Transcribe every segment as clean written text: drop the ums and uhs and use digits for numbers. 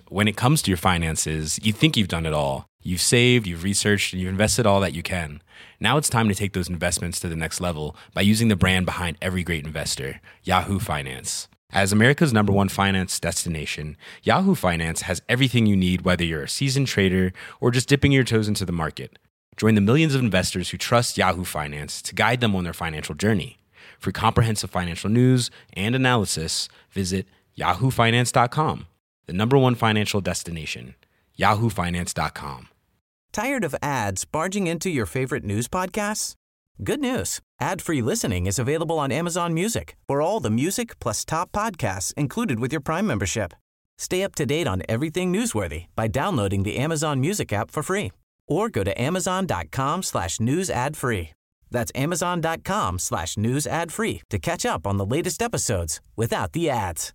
when it comes to your finances, you think you've done it all. You've saved, you've researched, and you've invested all that you can. Now it's time to take those investments to the next level by using the brand behind every great investor, Yahoo Finance. As America's #1 finance destination, Yahoo Finance has everything you need, whether you're a seasoned trader or just dipping your toes into the market. Join the millions of investors who trust Yahoo Finance to guide them on their financial journey. For comprehensive financial news and analysis, visit yahoofinance.com, the #1 financial destination, yahoofinance.com. Tired of ads barging into your favorite news podcasts? Good news. Ad-free listening is available on Amazon Music for all the music plus top podcasts included with your Prime membership. Stay up to date on everything newsworthy by downloading the Amazon Music app for free or go to amazon.com/news ad free. That's amazon.com/news ad free to catch up on the latest episodes without the ads.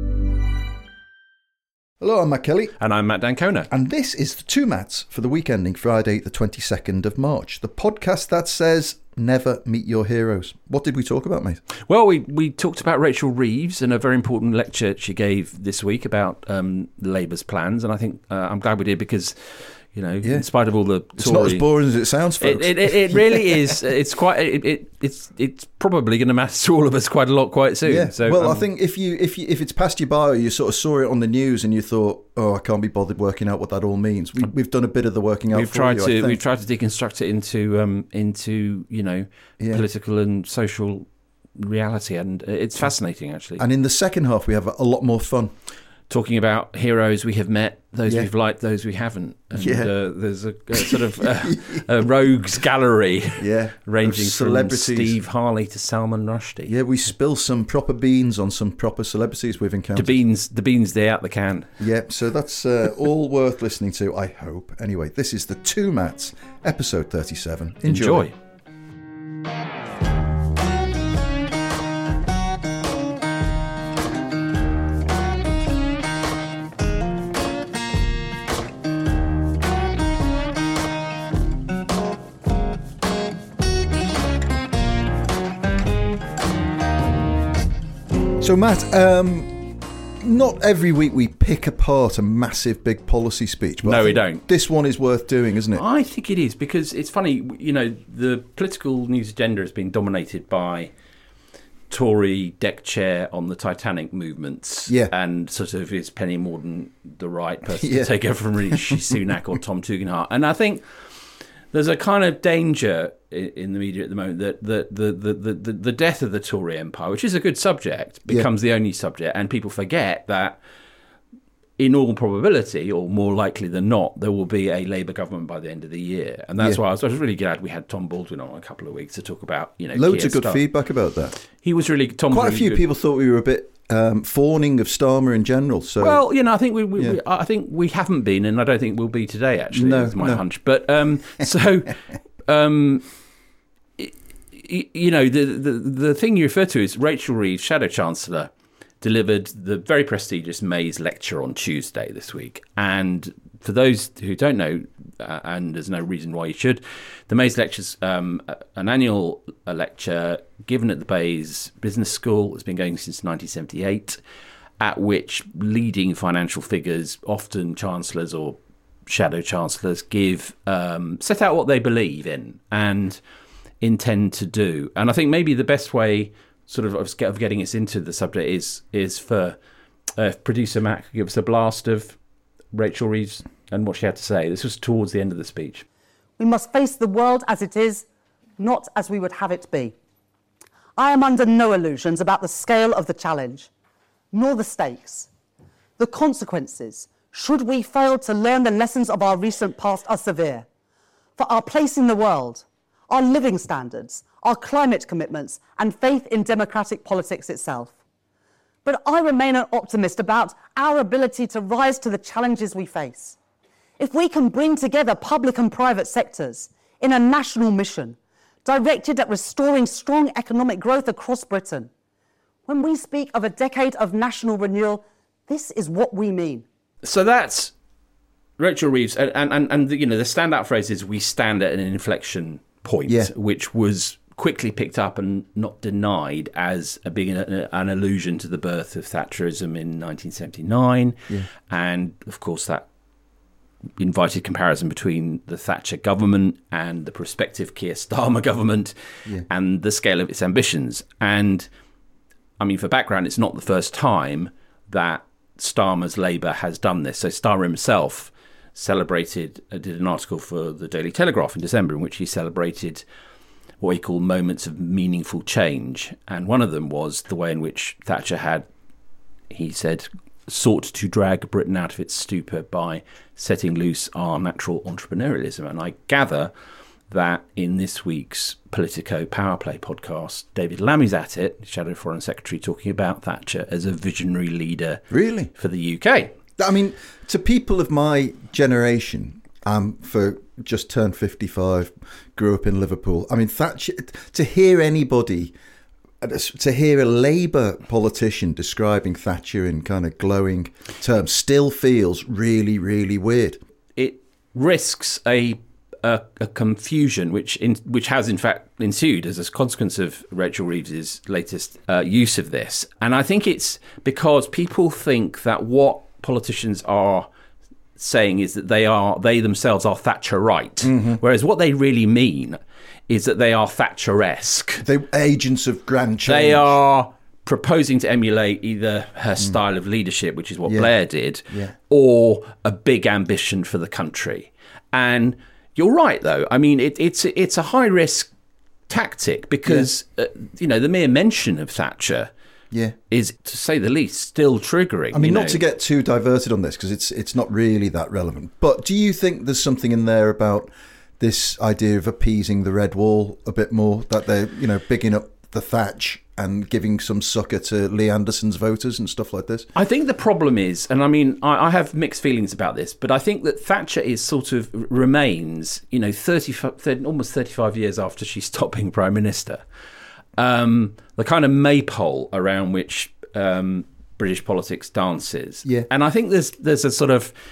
Hello, I'm Matt Kelly. And I'm Matt D'Ancona. And this is the Two Matts for the week ending Friday, the 22nd of March. The podcast that says, never meet your heroes. What did we talk about, mate? Well, we talked about Rachel Reeves and a very important lecture she gave this week about Labour's plans. And I think I'm glad we did because, you know, in spite of all the Tory... It's not as boring as it sounds, folks. It really is. It's quite... It's probably going to matter to all of us quite a lot quite soon. Yeah. So, well, I think if it's passed you by or you sort of saw it on the news and you thought, oh, I can't be bothered working out what that all means. We've done a bit of the working out We've tried to deconstruct it into political and social reality, and it's fascinating, actually. And in the second half, we have a lot more fun. Talking about heroes we have met, those we've liked, those we haven't. And there's a sort of a rogues gallery ranging from Steve Harley to Salman Rushdie. Yeah, we spill some proper beans on some proper celebrities we've encountered. The beans, they're out the can. Yeah, so that's all worth listening to, I hope. Anyway, this is the Two Matts, episode 37. Enjoy. So, Matt, not every week we pick apart a massive big policy speech. But no, we don't. This one is worth doing, isn't it? I think it is, because it's funny, you know, the political news agenda has been dominated by Tory deck chair on the Titanic movements. Yeah. And sort of, is Penny Mordaunt the right person to take over from Rishi Sunak or Tom Tugendhat? And I think there's a kind of danger in the media at the moment that the death of the Tory empire, which is a good subject, becomes the only subject, and people forget that in all probability, or more likely than not, there will be a Labour government by the end of the year. And that's why I was really glad we had Tom Baldwin on a couple of weeks to talk about, you know, loads of good feedback about that. He was really quite a few people thought we were a bit fawning of Starmer in general. So, well, you know, I think I think we haven't been, and I don't think we'll be today. Actually, is my hunch. But you know, the thing you refer to is Rachel Reeves, Shadow Chancellor, delivered the very prestigious Mays lecture on Tuesday this week. And for those who don't know, and there's no reason why you should, the Mays lecture's an annual lecture given at the Bayes Business School. It's been going since 1978, at which leading financial figures, often chancellors or shadow chancellors, set out what they believe in and intend to do. And I think maybe the best way sort of getting us into the subject is for producer Matt to give us a blast of Rachel Reeves and what she had to say. This was towards the end of the speech. We must face the world as it is, not as we would have it be. I am under no illusions about the scale of the challenge, nor the stakes. The consequences, should we fail to learn the lessons of our recent past, are severe. For our place in the world, our living standards, our climate commitments, and faith in democratic politics itself. But I remain an optimist about our ability to rise to the challenges we face. If we can bring together public and private sectors in a national mission directed at restoring strong economic growth across Britain, when we speak of a decade of national renewal, this is what we mean. So that's Rachel Reeves, and you know, the standout phrase is "we stand at an inflection point," which was quickly picked up and not denied as being an allusion to the birth of Thatcherism in 1979. Yeah. And, of course, that invited comparison between the Thatcher government and the prospective Keir Starmer government and the scale of its ambitions. And, I mean, for background, it's not the first time that Starmer's Labour has done this. So Starmer himself did an article for the Daily Telegraph in December in which he celebrated what he called moments of meaningful change. And one of them was the way in which Thatcher had, he said, sought to drag Britain out of its stupor by setting loose our natural entrepreneurialism. And I gather that in this week's Politico Power Play podcast, David Lammy's at it, Shadow Foreign Secretary, talking about Thatcher as a visionary leader for the UK. I mean, to people of my generation, for just turned 55, grew up in Liverpool. I mean, Thatcher, to hear a Labour politician describing Thatcher in kind of glowing terms still feels really, really weird. It risks a confusion which has in fact ensued as a consequence of Rachel Reeves's latest use of this. And I think it's because people think that what politicians are saying is that they themselves are Thatcherite, whereas what they really mean is that they are Thatcheresque. They're agents of grand change. They are proposing to emulate either her style of leadership, which is what Blair did, or a big ambition for the country. And you're right, though. I mean, it's a high-risk tactic because, the mere mention of Thatcher is, to say the least, still triggering. I mean, not to get too diverted on this, because it's not really that relevant. But do you think there's something in there about this idea of appeasing the red wall a bit more, that they're, bigging up the Thatch and giving some succor to Lee Anderson's voters and stuff like this? I think the problem is, and I mean, I have mixed feelings about this, but I think that Thatcher is sort of remains, almost 35 years after she stopped being Prime Minister, the kind of maypole around which British politics dances. Yeah. And I think there's a sort of,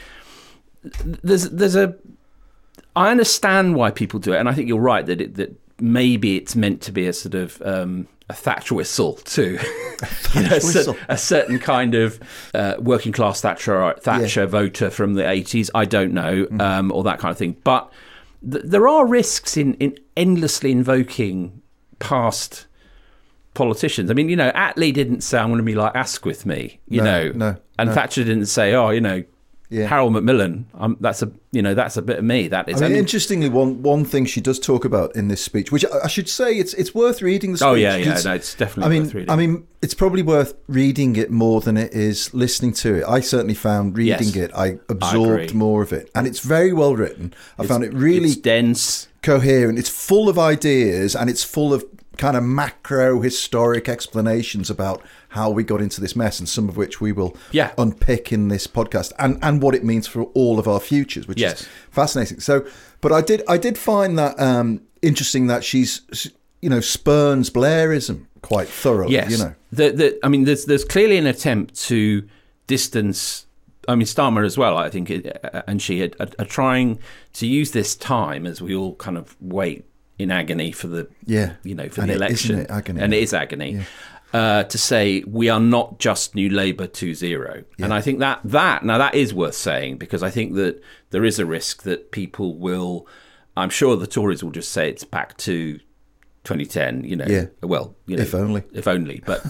I understand why people do it, and I think you're right that maybe it's meant to be a sort of a Thatch whistle to a certain kind of working class Thatcher voter from the 80s. I don't know, or that kind of thing. But there are risks in endlessly invoking past politicians. I mean, Attlee didn't say, "I'm going to be like Asquith me," and Thatcher didn't say, Harold Macmillan, that's a bit of me. That is. Interestingly, one thing she does talk about in this speech, which I should say, it's worth reading the speech. Oh yeah, no, it's definitely worth reading. I mean, it's probably worth reading it more than it is listening to it. I certainly found reading it, I absorbed more of it, and it's very well written. I found it really dense, coherent. It's full of ideas, and it's full of kind of macro historic explanations about how we got into this mess, and some of which we will unpick in this podcast, and what it means for all of our futures, which is fascinating. So, but I did find that interesting that she's spurns Blairism quite thoroughly. Yes. I mean, there's clearly an attempt to distance. I mean, Starmer as well, I think, and she are trying to use this time as we all kind of wait in agony for the for the election, isn't it agony? And it is agony. To say we are not just New Labour 2.0. And I think that is worth saying, because I think that there is a risk that people will, I'm sure the Tories will just say it's back to 2010, if only. But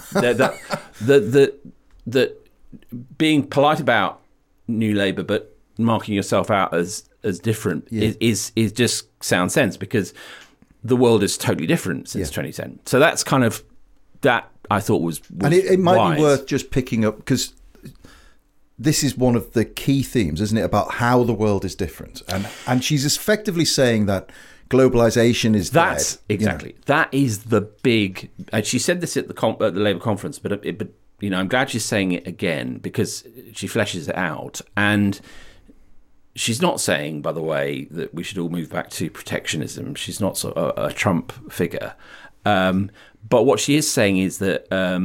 that being polite about New Labour but marking yourself out as different is just sound sense, because the world is totally different since 2010. So that's kind of that I thought was and it might wise. Be worth just picking up, because this is one of the key themes, isn't it, about how the world is different, and she's effectively saying that globalization is dead. Exactly. That is the big. And she said this at the Labour conference, but I'm glad she's saying it again, because she fleshes it out. And she's not saying, by the way, that we should all move back to protectionism. She's not sort of a Trump figure. But what she is saying is that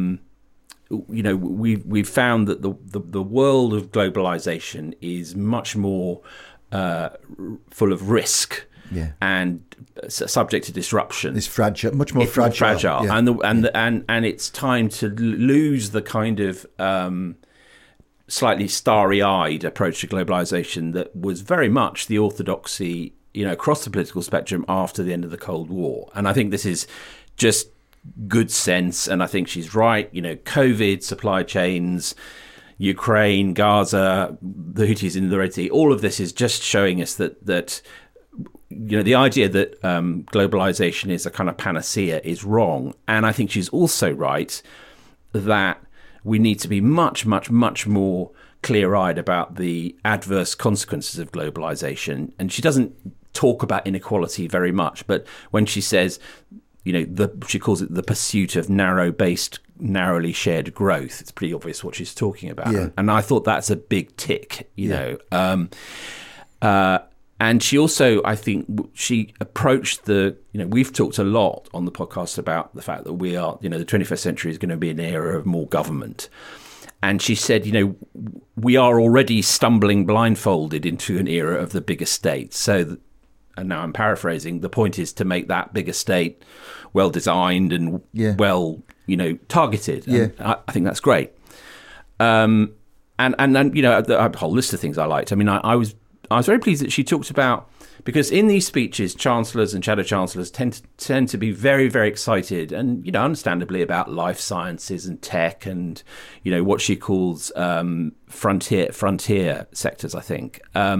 we've found that the world of globalization is much more full of risk and subject to disruption. It's fragile, much more fragile. Yeah. And it's time to lose the kind of slightly starry-eyed approach to globalization that was very much the orthodoxy, across the political spectrum after the end of the Cold War. And I think this is just good sense, and I think she's right. COVID, supply chains, Ukraine, Gaza, the Houthis in the Red Sea, all of this is just showing us that the idea that globalization is a kind of panacea is wrong. And I think she's also right that we need to be much, much, much more clear-eyed about the adverse consequences of globalization. And she doesn't talk about inequality very much, but when she says, she calls it the pursuit of narrowly shared growth, it's pretty obvious what she's talking about. Yeah. And I thought that's a big tick, and she also, I think, she approached we've talked a lot on the podcast about the fact that we are, the 21st century is going to be an era of more government. And she said, we are already stumbling blindfolded into an era of the bigger state. So, and now I'm paraphrasing, the point is to make that bigger state well designed and well, targeted. Yeah. And I think that's great. And a whole list of things I liked. I mean, I was very pleased that she talked about, because in these speeches, chancellors and shadow chancellors tend to be very, very excited and, understandably, about life sciences and tech and, what she calls frontier sectors, I think.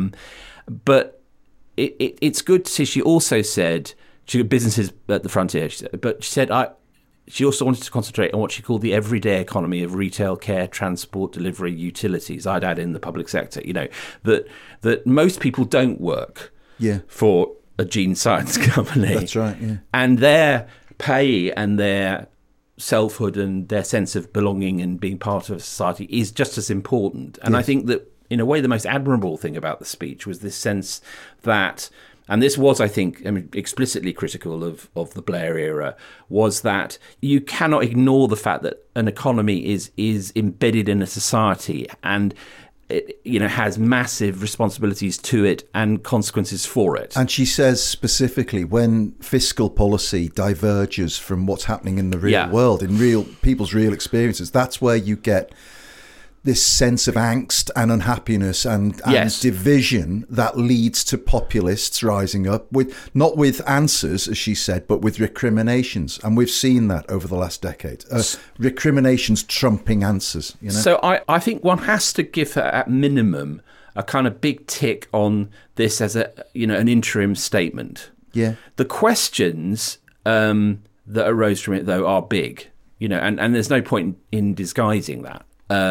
But it's good to see. She also said she had businesses at the frontier, but she said she also wanted to concentrate on what she called the everyday economy of retail, care, transport, delivery, utilities. I'd add in the public sector, that most people don't work for a gene science company. That's right, yeah. And their pay and their selfhood and their sense of belonging and being part of society is just as important. And I think that, in a way, the most admirable thing about the speech was this sense that, and this was, I think, explicitly critical of the Blair era, was that you cannot ignore the fact that an economy is embedded in a society and it, has massive responsibilities to it and consequences for it. And she says specifically, when fiscal policy diverges from what's happening in the real world, in people's real experiences, that's where you get this sense of angst and unhappiness and division that leads to populists rising up not with answers, as she said, but with recriminations. And we've seen that over the last decade. Recriminations trumping answers. So I think one has to give her, at minimum, a kind of big tick on this as an interim statement. Yeah. The questions that arose from it, though, are big, and there's no point in disguising that.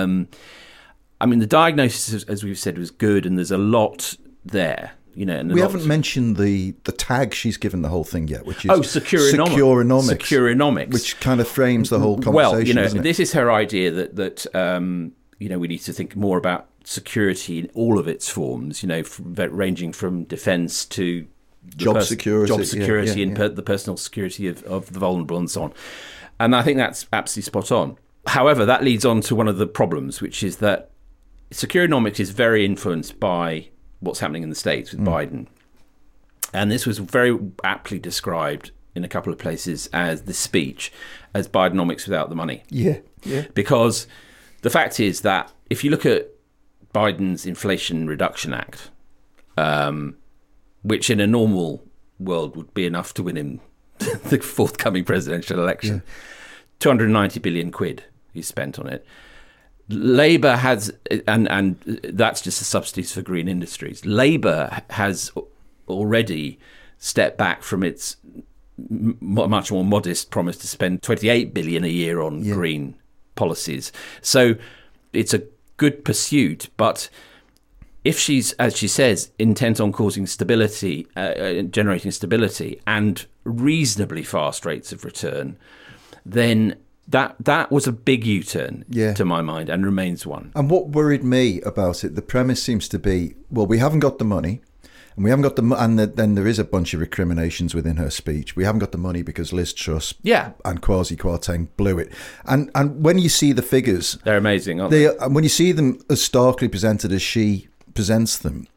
The diagnosis, as we've said, was good, and there's a lot there. And we haven't mentioned the tag she's given the whole thing yet, which is Securonomics, which kind of frames the whole conversation. Well, this is her idea that we need to think more about security in all of its forms. Ranging from defence to job security, and the personal security of the vulnerable, and so on. And I think that's absolutely spot on. However, that leads on to one of the problems, which is that Securonomics is very influenced by what's happening in the States with Biden. And this was very aptly described in a couple of places as the speech as Bidenomics without the money. Yeah. Because the fact is that if you look at Biden's Inflation Reduction Act, which in a normal world would be enough to win him the forthcoming presidential election, 290 billion quid is spent on it. Labour has, and that's just the subsidies for green industries. Labour has already stepped back from its much more modest promise to spend 28 billion a year on green policies. So it's a good pursuit, but if she's, as she says, intent on causing stability, generating stability and reasonably fast rates of return, then that was a big U-turn to my mind, and remains one. And what worried me about it, the premise seems to be, well, we haven't got the money, and we haven't got then there is a bunch of recriminations within her speech. We haven't got the money because Liz Truss and Kwasi Kwarteng blew it. And when you see the figures, they're amazing, aren't they? When you see them as starkly presented as she presents them,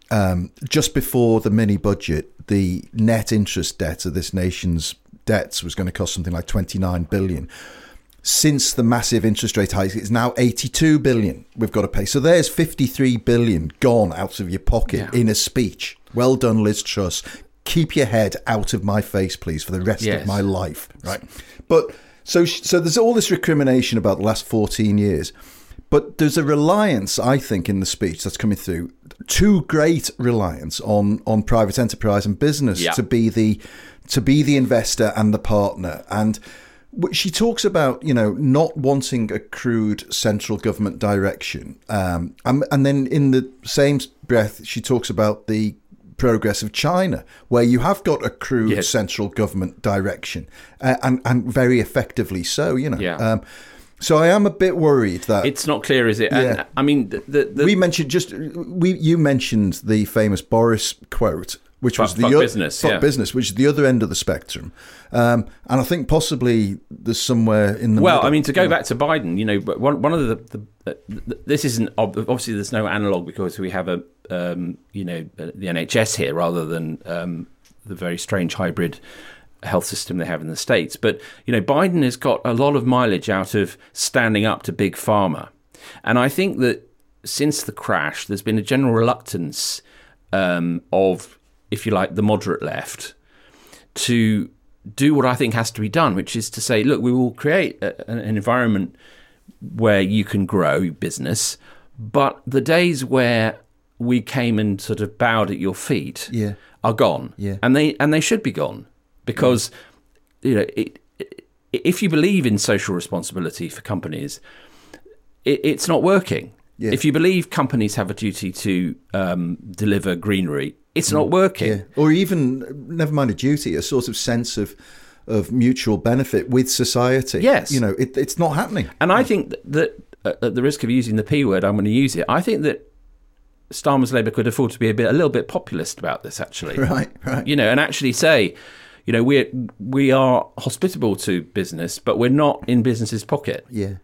just before the mini budget, the net interest debt of this nation's debts was going to cost something like 29 billion. Since the massive interest rate hike, it's now 82 billion we've got to pay. So there's 53 billion gone out of your pocket in a speech. Well done, Liz Truss. Keep your head out of my face, please, for the rest of my life. Right. But so there's all this recrimination about the last 14 years. But there's a reliance, I think, in the speech that's coming through, too great reliance on private enterprise and business to be the investor and the partner. And she talks about, not wanting a crude central government direction. And then in the same breath, she talks about the progress of China, where you have got a crude central government direction, and very effectively so, so I am a bit worried that it's not clear, is it? Yeah. And I mean, you mentioned the famous Boris quote, which was fuck business, which is the other end of the spectrum, and I think possibly there's somewhere in the middle. I mean, to go back to Biden, one of the this isn't obviously there's no analog because we have the NHS here rather than the very strange hybrid health system they have in the States. But, Biden has got a lot of mileage out of standing up to big pharma. And I think that since the crash, there's been a general reluctance of, if you like, the moderate left to do what I think has to be done, which is to say, look, we will create an environment where you can grow business, but the days where we came and sort of bowed at your feet are gone. Yeah. And they should be gone. Because, if you believe in social responsibility for companies, it's not working. Yeah. If you believe companies have a duty to deliver greenery, it's not working. Yeah. Or even, never mind a duty, a sort of sense of mutual benefit with society. Yes. It's not happening. And I think that at the risk of using the P word, I'm going to use it. I think that Starmer's Labour could afford to be a little bit populist about this, actually. Right. And actually say, we are hospitable to business, but we're not in business's pocket. Yeah.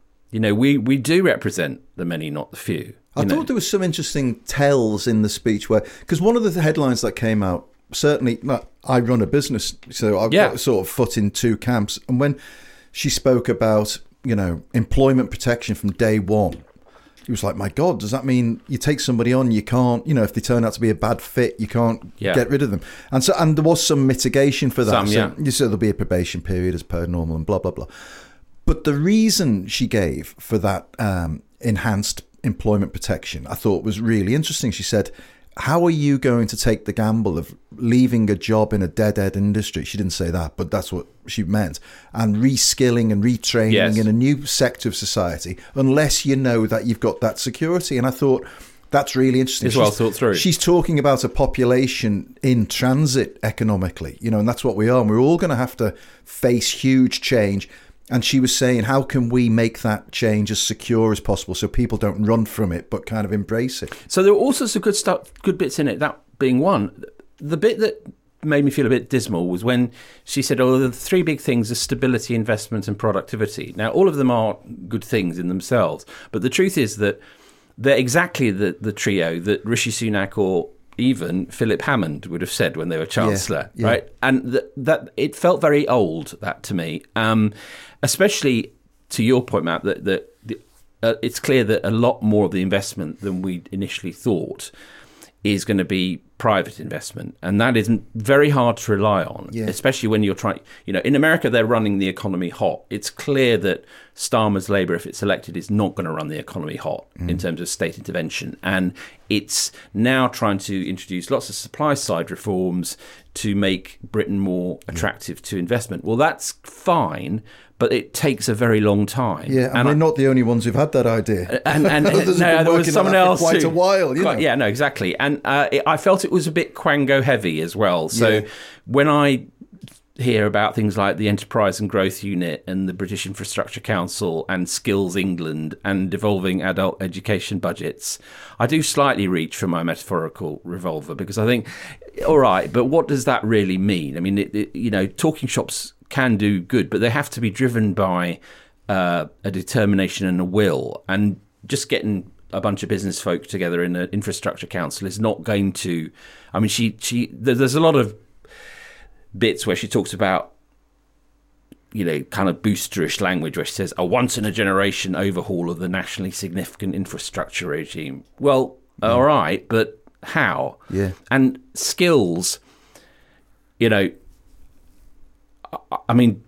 We do represent the many, not the few. I thought there was some interesting tells in the speech because one of the headlines that came out, certainly, I run a business, so I've got sort of foot in two camps. And when she spoke about, employment protection from day one, he was like, my God, does that mean you take somebody on, you can't, if they turn out to be a bad fit, you can't get rid of them? And there was some mitigation for that. So there'll be a probation period as per normal and blah, blah, blah. But the reason she gave for that enhanced employment protection, I thought was really interesting. She said, how are you going to take the gamble of leaving a job in a dead-end industry? She didn't say that, but that's what she meant. And reskilling and retraining in a new sector of society, unless you know that you've got that security. And I thought that's really interesting. It's well thought through. She's talking about a population in transit economically, and that's what we are. And we're all going to have to face huge change. And she was saying, how can we make that change as secure as possible so people don't run from it, but kind of embrace it? So there were all sorts of good bits in it, that being one. The bit that made me feel a bit dismal was when she said, the three big things are stability, investment and productivity. Now, all of them are good things in themselves. But the truth is that they're exactly the trio that Rishi Sunak or even Philip Hammond would have said when they were Chancellor, right? And that it felt very old, that to me. Especially to your point, Matt, that it's clear that a lot more of the investment than we initially thought is going to be private investment. And that is very hard to rely on, especially when you're trying, in America, they're running the economy hot. It's clear that Starmer's Labour, if it's elected, is not going to run the economy hot in terms of state intervention. And it's now trying to introduce lots of supply side reforms to make Britain more attractive to investment. Well, that's fine, but it takes a very long time. Yeah, and we're not the only ones who've had that idea. And no, there was someone else for quite a while. Yeah, no, exactly. And I felt it was a bit Quango heavy as well. So when I hear about things like the Enterprise and Growth Unit and the British Infrastructure Council and Skills England and devolving adult education budgets, I do slightly reach for my metaphorical revolver because I think, all right, but what does that really mean? I mean, talking shops can do good, but they have to be driven by a determination and a will. And just getting a bunch of business folk together in an infrastructure council is not going to. I mean, there's a lot of bits where she talks about, kind of boosterish language where she says a once in a generation overhaul of the nationally significant infrastructure regime. Well, all right, but how? Yeah. And skills, I mean,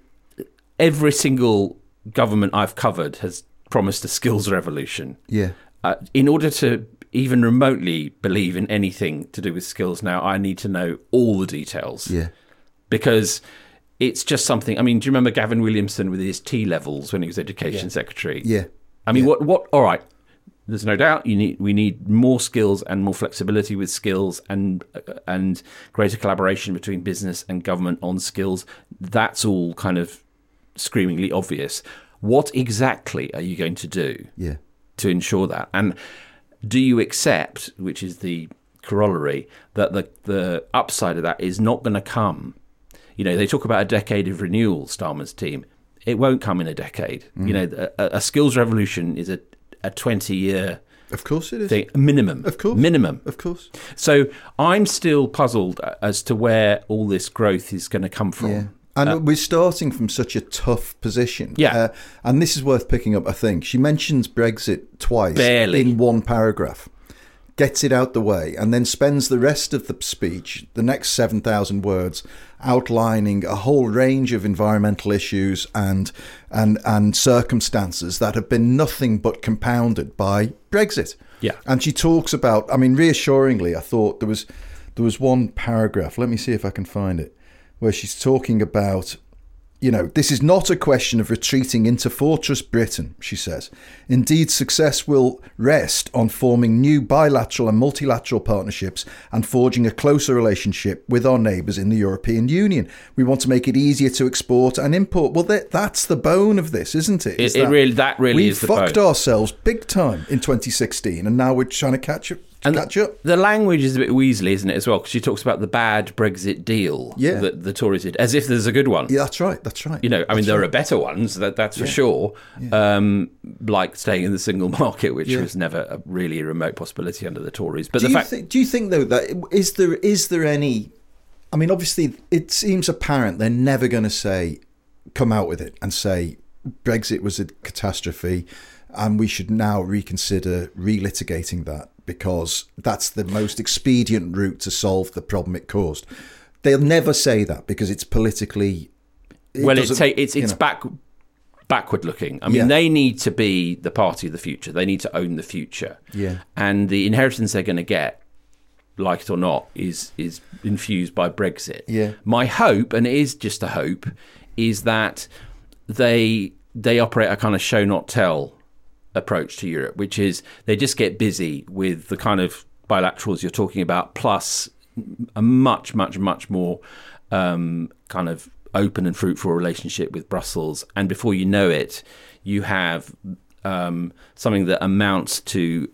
every single government I've covered has promised a skills revolution. Yeah. In order to even remotely believe in anything to do with skills now, I need to know all the details. Yeah. Because it's just something. I mean, do you remember Gavin Williamson with his T levels when he was Education Secretary? Yeah. I mean, what? All right. There's no doubt we need more skills and more flexibility with skills and greater collaboration between business and government on skills. That's all kind of screamingly obvious. What exactly are you going to do to ensure that? And do you accept, which is the corollary, that the upside of that is not going to come? They talk about a decade of renewal, Starmer's team. It won't come in a decade. A skills revolution is a 20-year of course it is thing, minimum. Of course. Minimum. Of course. So I'm still puzzled as to where all this growth is going to come from. Yeah. And we're starting from such a tough position. Yeah. And this is worth picking up, I think. She mentions Brexit twice. Barely. In one paragraph. Gets it out the way and then spends the rest of the speech, the next 7,000 words, outlining a whole range of environmental issues and circumstances that have been nothing but compounded by Brexit. Yeah. And she talks about, I mean, reassuringly, I thought there was one paragraph, let me see if I can find it, where she's talking about, this is not a question of retreating into Fortress Britain, she says. Indeed, success will rest on forming new bilateral and multilateral partnerships and forging a closer relationship with our neighbours in the European Union. We want to make it easier to export and import. Well, that's the bone of this, isn't it? That really is the bone. We fucked ourselves big time in 2016, and now we're trying to catch up. The language is a bit weaselly, isn't it, as well? Because she talks about the bad Brexit deal that the Tories did, as if there's a good one. Yeah, that's right. There are better ones, that's for sure. Yeah. Like staying in the single market, which was never really a remote possibility under the Tories. But do you think though that is there any? I mean, obviously, it seems apparent they're never going to come out with it and say Brexit was a catastrophe, and we should now reconsider relitigating that, because that's the most expedient route to solve the problem it caused. They'll never say that because it's politically... It's backward looking. I mean, they need to be the party of the future. They need to own the future. Yeah. And the inheritance they're going to get, like it or not, is infused by Brexit. Yeah. My hope, and it is just a hope, is that they operate a kind of show not tell approach to Europe, which is they just get busy with the kind of bilaterals you're talking about, plus a much, much, much more kind of open and fruitful relationship with Brussels. And before you know it, you have something that amounts to,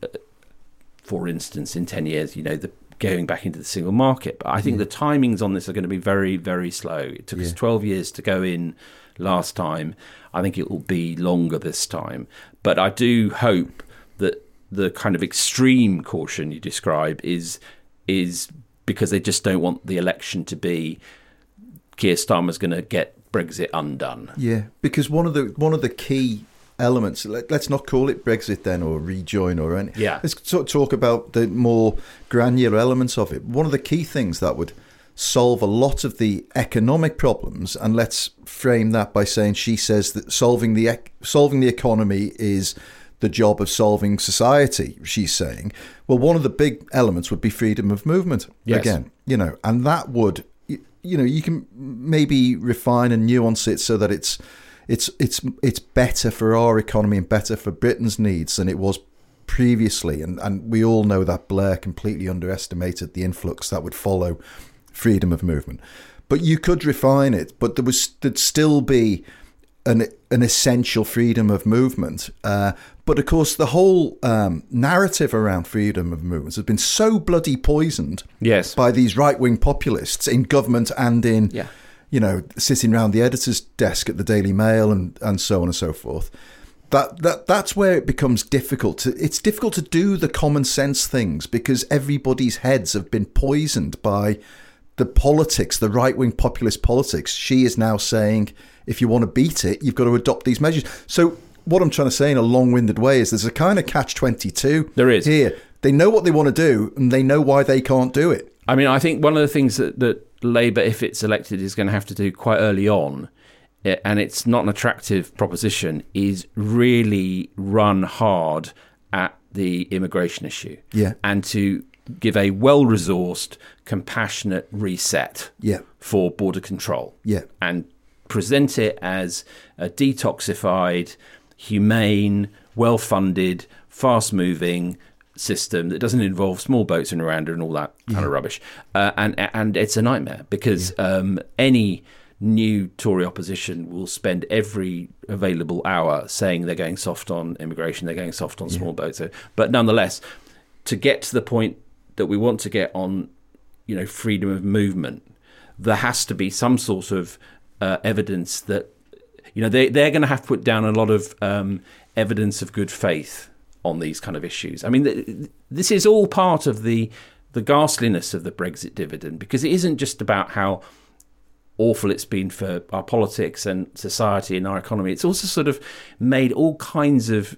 for instance, in 10 years, the going back into the single market. But I think the timings on this are going to be very, very slow. It took us 12 years to go in last time. I think it will be longer this time. But I do hope that the kind of extreme caution you describe is because they just don't want the election to be Keir Starmer's going to get Brexit undone. Yeah, because one of the key elements, let's not call it Brexit then, or rejoin or anything. Yeah. Let's sort of talk about the more granular elements of it. One of the key things that would solve a lot of the economic problems, and let's frame that by saying she says that solving the economy is the job of solving society, she's saying. Well, one of the big elements would be freedom of movement. Yes. Again, and that would, you can maybe refine and nuance it so that it's better for our economy and better for Britain's needs than it was previously. And we all know that Blair completely underestimated the influx that would follow freedom of movement. But you could refine it, but there'd still be an essential freedom of movement. But of course, the whole narrative around freedom of movement has been so bloody poisoned by these right-wing populists in government and in, sitting around the editor's desk at the Daily Mail and so on and so forth, That's where it becomes difficult. It's difficult to do the common sense things because everybody's heads have been poisoned by the politics, the right-wing populist politics. She is now saying, if you want to beat it, you've got to adopt these measures. So what I'm trying to say in a long-winded way is there's a kind of catch-22 there is here. They know what they want to do and they know why they can't do it. I mean, I think one of the things that Labour, if it's elected, is going to have to do quite early on, and it's not an attractive proposition, is really run hard at the immigration issue. Yeah. And to give a well-resourced, compassionate reset for border control. Yeah. And present it as a detoxified, humane, well-funded, fast-moving system that doesn't involve small boats in Rwanda and all that kind of rubbish. And it's a nightmare because any new Tory opposition will spend every available hour saying they're going soft on immigration, they're going soft on small boats. So, but nonetheless, to get to the point that we want to get on, freedom of movement, there has to be some sort of evidence that, they're going to have to put down a lot of evidence of good faith on these kind of issues. I mean, this is all part of the ghastliness of the Brexit dividend, because it isn't just about how awful it's been for our politics and society and our economy. It's also sort of made all kinds of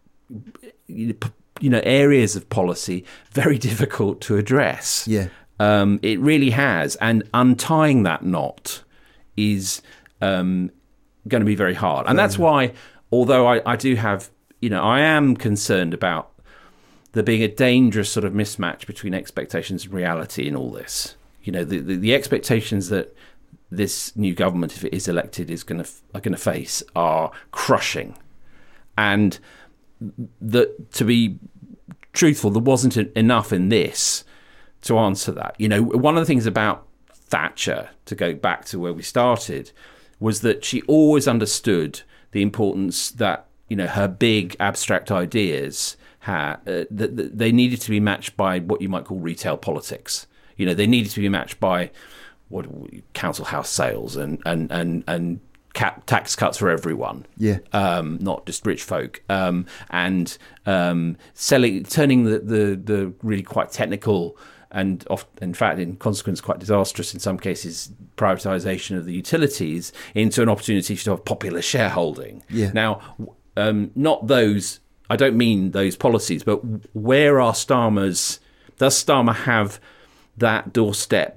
areas of policy very difficult to address. Yeah. It really has. And untying that knot is going to be very hard. And that's why, although I do have, I am concerned about there being a dangerous sort of mismatch between expectations and reality in all this. The expectations that this new government, if it is elected, are going to face are crushing. And to be truthful, there wasn't enough in this to answer that. One of the things about Thatcher, to go back to where we started, was that she always understood the importance that her big abstract ideas had, that they needed to be matched by what you might call retail politics. They needed to be matched by council house sales and tax cuts for everyone. Yeah. Not just rich folk. And turning the really quite technical and in fact, in consequence, quite disastrous in some cases, privatisation of the utilities into an opportunity to have popular shareholding. Yeah. Now, not those, I don't mean those policies, but where are Starmer's, does Starmer have that doorstep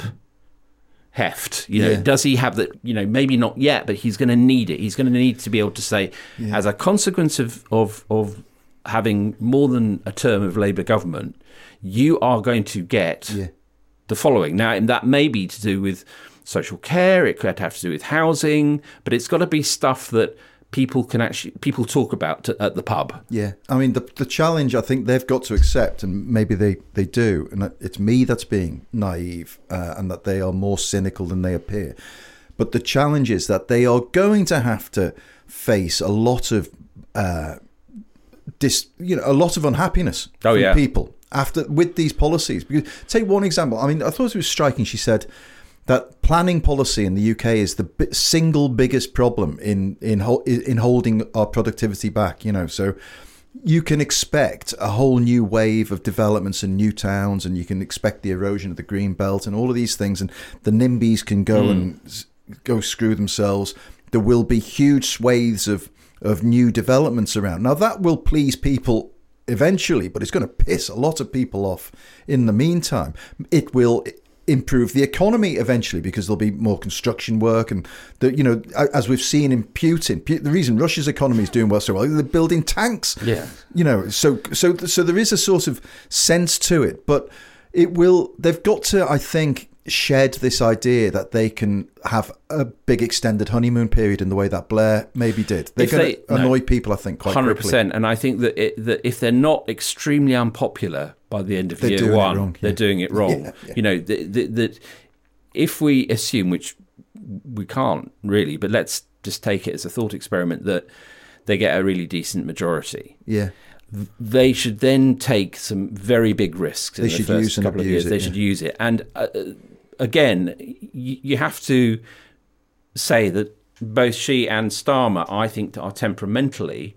heft? Does he have that? Maybe not yet, but he's going to need it. He's going to need to be able to say, as a consequence of having more than a term of Labour government, you are going to get the following. Now, and that may be to do with social care, it could have to do with housing, but it's got to be stuff that people talk about at the pub. Yeah. I mean, the challenge I think they've got to accept, and maybe they do, and it's me that's being naive, and that they are more cynical than they appear. But the challenge is that they are going to have to face a lot of a lot of unhappiness from people with these policies. Because take one example. I mean, I thought it was striking. She said that planning policy in the UK is the single biggest problem in holding our productivity back. So you can expect a whole new wave of developments and new towns, and you can expect the erosion of the green belt and all of these things. And the NIMBYs can go and go screw themselves. There will be huge swathes of new developments around. Now, that will please people eventually, but it's going to piss a lot of people off in the meantime. It will improve the economy eventually because there'll be more construction work, and as we've seen in Putin, the reason Russia's economy is doing so well, they're building tanks. Yeah. So there is a sort of sense to it, but they've got to, I think, shed this idea that they can have a big extended honeymoon period in the way that Blair maybe did. They're going to annoy people, I think, quite 100%. Quickly. And I think that if they're not extremely unpopular by the end of year one, they're doing it wrong. Yeah. That if we assume, which we can't really, but let's just take it as a thought experiment, that they get a really decent majority. Yeah. They should then take some very big risks in the first couple of years. They should use it. And again, you have to say that both she and Starmer, I think, are temperamentally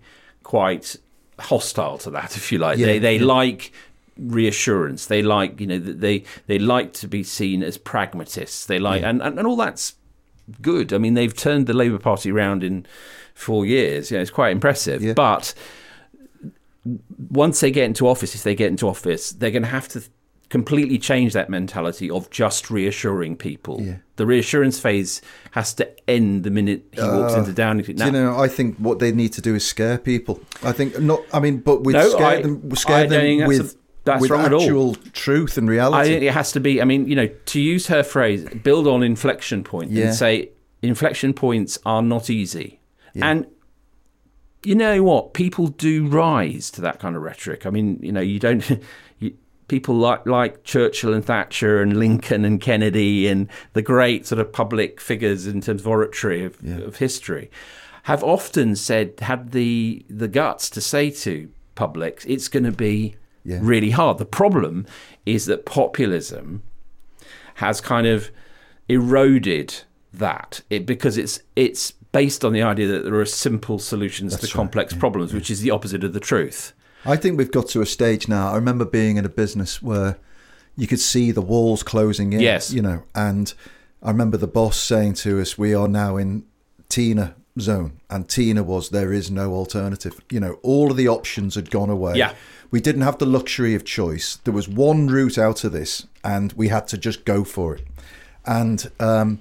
quite hostile to that, if you like. They like reassurance. They like, they like to be seen as pragmatists. They like, and all that's good. I mean, they've turned the Labour Party around in 4 years. It's quite impressive. Yeah. But once they get into office, if they get into office, they're going to have to completely change that mentality of just reassuring people. Yeah. The reassurance phase has to end the minute he walks into Downing Street. I think what they need to do is scare people. I think but with scare them with actual truth and reality. I think it has to be, to use her phrase, build on inflection point and say inflection points are not easy. Yeah. And you know what? People do rise to that kind of rhetoric. You don't... People like Churchill and Thatcher and Lincoln and Kennedy and the great sort of public figures in terms of oratory of history have often had the guts to say to publics, it's going to be really hard. The problem is that populism has kind of eroded that because it's based on the idea that there are simple solutions to complex problems, which is the opposite of the truth. I think we've got to a stage now. I remember being in a business where you could see the walls closing in. Yes. And I remember the boss saying to us, we are now in Tina zone. And Tina was, there is no alternative. All of the options had gone away. Yeah. We didn't have the luxury of choice. There was one route out of this and we had to just go for it. And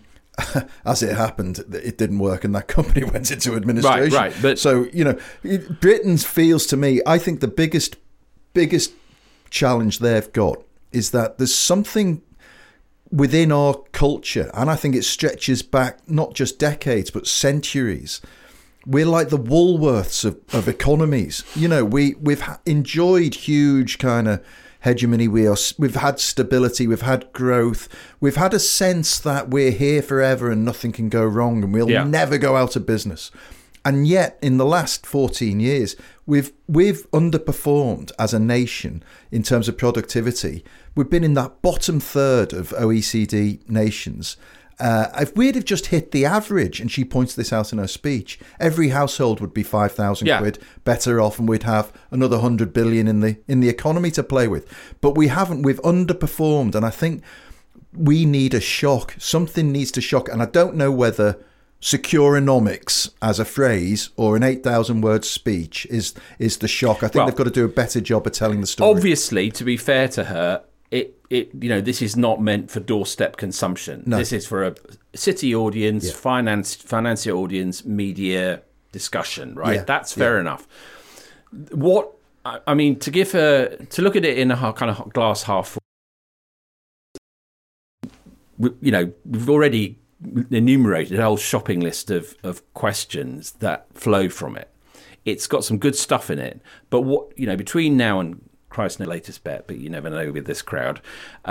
as it happened, it didn't work, and that company went into administration. Right. But so Britain feels to me, I think the biggest challenge they've got is that there's something within our culture, and I think it stretches back not just decades but centuries. We're like the Woolworths of economies. We've enjoyed huge kind of hegemony. We've had stability, we've had growth, we've had a sense that we're here forever and nothing can go wrong and we'll never go out of business. And yet in the last 14 years we've underperformed as a nation in terms of productivity. We've been in that bottom third of OECD nations. If we'd have just hit the average, and she points this out in her speech, every household would be 5,000 quid better off, and we'd have another 100 billion in the economy to play with. But we haven't. We've underperformed, and I think we need a shock. Something needs to shock, and I don't know whether Securenomics as a phrase or an 8,000 word speech is the shock. I think they've got to do a better job of telling the story. Obviously, to be fair to her, this is not meant for doorstep consumption. No. This is for a city audience, financier audience, media discussion, right? Yeah. That's fair enough. To look at it in a kind of glass half full, we've already enumerated a whole shopping list of questions that flow from it. It's got some good stuff in it, but between now and Christ, no latest bet, but you never know with this crowd.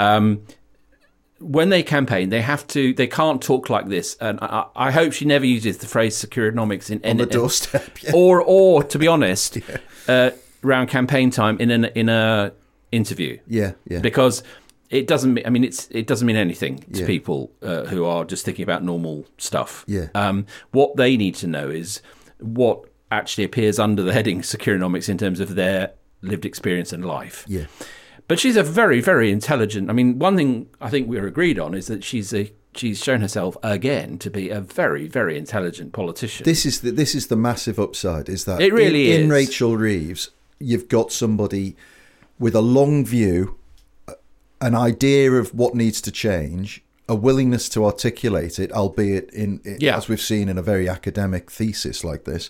When they campaign, they can't talk like this. And I hope she never uses the phrase Securenomics on the doorstep, or to be honest, around campaign time in a interview. Yeah. Because it doesn't mean anything to people who are just thinking about normal stuff. Yeah. What they need to know is what actually appears under the heading Securenomics in terms of their lived experience and life. Yeah. But she's a very, very intelligent. One thing I think we're agreed on is that she's shown herself again to be a very, very intelligent politician. This is the massive upside, is that it really is. In Rachel Reeves, you've got somebody with a long view, an idea of what needs to change, a willingness to articulate it, albeit as we've seen in a very academic thesis like this.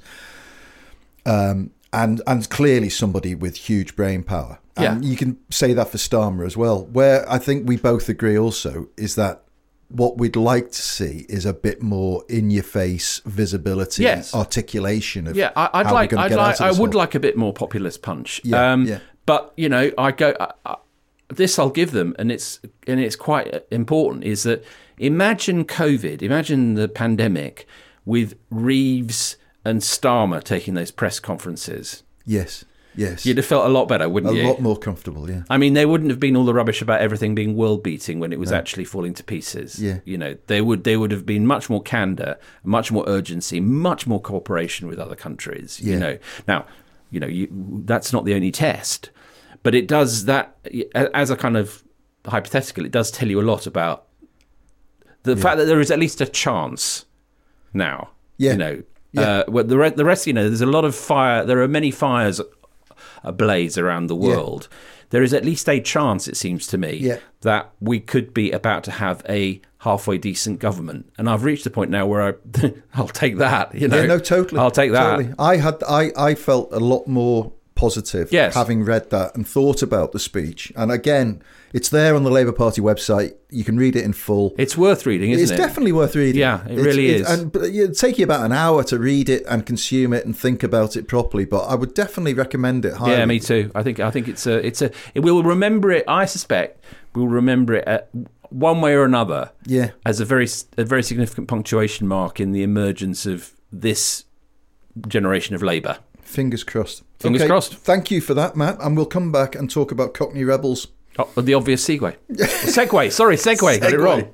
And clearly somebody with huge brain power. And you can say that for Starmer as well. Where I think we both agree also is that what we'd like to see is a bit more in-your-face visibility, articulation of how we're going to get out of this. I would like a bit more populist punch. But this I'll give them, and it's quite important. Is that imagine the pandemic with Reeves and Starmer taking those press conferences. Yes. You'd have felt a lot better, wouldn't you? A lot more comfortable, yeah. There wouldn't have been all the rubbish about everything being world-beating when it was actually falling to pieces. Yeah. They would have been much more candour, much more urgency, much more cooperation with other countries. Yeah. Now, that's not the only test. But it does that, as a kind of hypothetical, it does tell you a lot about the fact that there is at least a chance now. Yeah. Well, the rest, there's a lot of fire. There are many fires ablaze around the world. Yeah. There is at least a chance, it seems to me, that we could be about to have a halfway decent government. And I've reached the point now where I'll take that. Yeah, no, totally. I'll take that. Totally. I felt a lot more positive having read that and thought about the speech. And again, it's there on the Labour Party website. You can read it in full. It's worth reading, isn't it? It's definitely worth reading. Yeah, it really is. And it'll take you about an hour to read it and consume it and think about it properly. But I would definitely recommend it highly. Yeah, me too. I think we'll remember it. I suspect we'll remember it one way or another. Yeah, as a very significant punctuation mark in the emergence of this generation of Labour. Fingers crossed. Fingers crossed. Thank you for that, Matt. And we'll come back and talk about Cockney Rebels. Oh, the obvious segue. Segway. Sorry, segue. Got it wrong.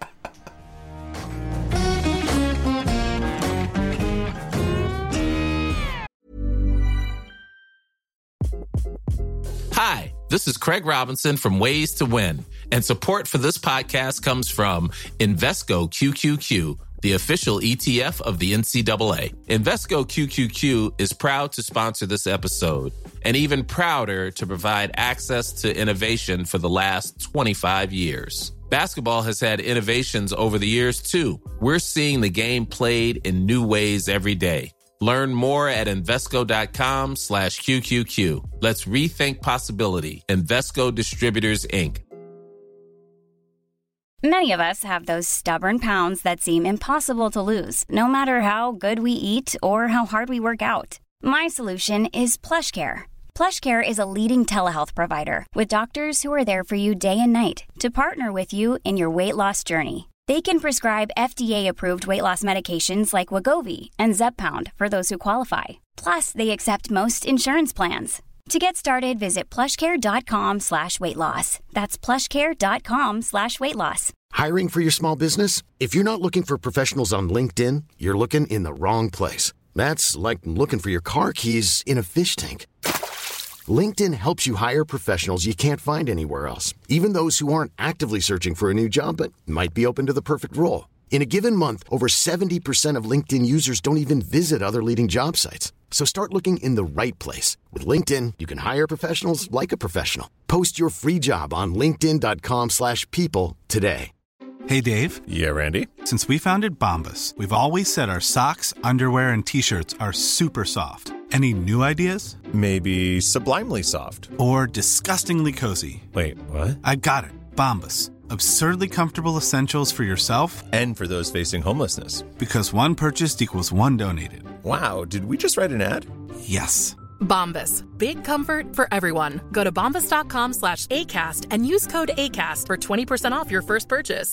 Hi, this is Craig Robinson from Ways to Win, and support for this podcast comes from Invesco QQQ, the official ETF of the NCAA. Invesco QQQ is proud to sponsor this episode, and even prouder to provide access to innovation for the last 25 years. Basketball has had innovations over the years, too. We're seeing the game played in new ways every day. Learn more at Invesco.com/QQQ. Let's rethink possibility. Invesco Distributors, Inc. Many of us have those stubborn pounds that seem impossible to lose, no matter how good we eat or how hard we work out. My solution is PlushCare. PlushCare is a leading telehealth provider with doctors who are there for you day and night to partner with you in your weight loss journey. They can prescribe FDA-approved weight loss medications like Wegovy and Zepbound for those who qualify. Plus, they accept most insurance plans. To get started, visit plushcare.com/weightloss. That's plushcare.com/weightloss. Hiring for your small business? If you're not looking for professionals on LinkedIn, you're looking in the wrong place. That's like looking for your car keys in a fish tank. LinkedIn helps you hire professionals you can't find anywhere else, even those who aren't actively searching for a new job but might be open to the perfect role. In a given month, over 70% of LinkedIn users don't even visit other leading job sites. So start looking in the right place. With LinkedIn, you can hire professionals like a professional. Post your free job on linkedin.com/people today. Hey, Dave. Yeah, Randy. Since we founded Bombas, we've always said our socks, underwear, and T-shirts are super soft. Any new ideas? Maybe sublimely soft. Or disgustingly cozy. Wait, what? I got it. Bombas. Absurdly comfortable essentials for yourself and for those facing homelessness. Because one purchased equals one donated. Wow, did we just write an ad? Yes. Bombas. Big comfort for everyone. Go to bombas.com/ACAST and use code ACAST for 20% off your first purchase.